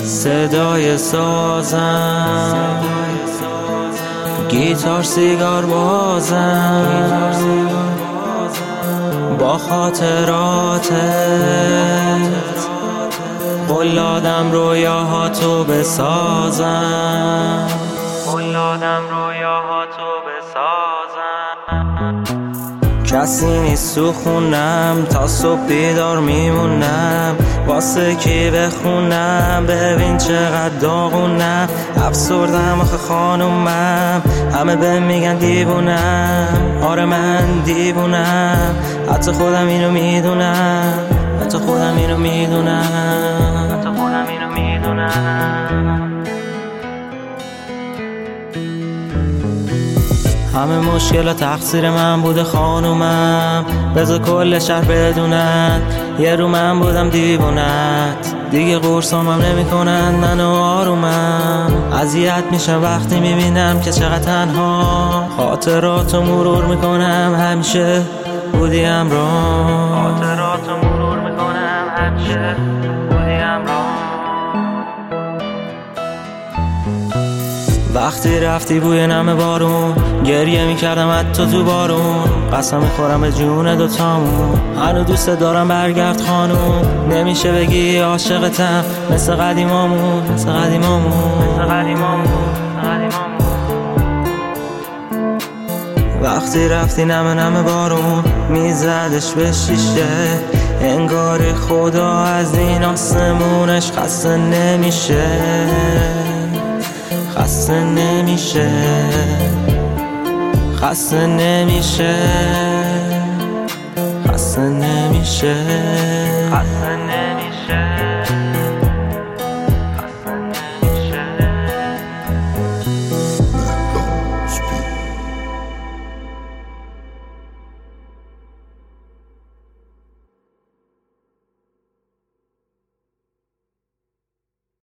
صدای سازم، گیتار سیگار بازم، با خاطراتت قلادم رویاهاتو بسازم، قلادم رویاهاتو بسازم. کسی نیست تو خونم، تا صبح بیدار میمونم، واسه کی بخونم، ببین چقدر داغونم. افسردم آخه خانومم، همه بهم میگن دیوونم. آره من دیوونم، حتی خودم اینو میدونم، حتی خودم اینو میدونم، حتی خودم اینو میدونم. همه مشکلات تقصیر من بوده خانومم، بذار کل شهر بدونن یه رو من بودم دیوونت. دیگه قرصامم نمی کنن منو آرومم، اذیت میشم وقتی میبینم که چقدر تنها. خاطراتو مرور میکنم همیشه بودی همراه، خاطراتو مرور میکنم همیشه بودی همراه. وقتی رفتی بوی نم بارون، گریه میکردم حتی تو بارون. قسم میخورم به جون دوتامون، هنو دوست دارم برگرد خانوم. نمیشه بگی عاشقتم مثل قدیمامون، مثل قدیمامون، مثل قدیمامون، مثل قدیمامون. وقتی رفتی نم بارون میزدش به شیشه، انگار خدا از این آسمونش خسته نمیشه، خسته نمیشه، خسته نمیشه، خسته نمیشه، خسته نمیشه.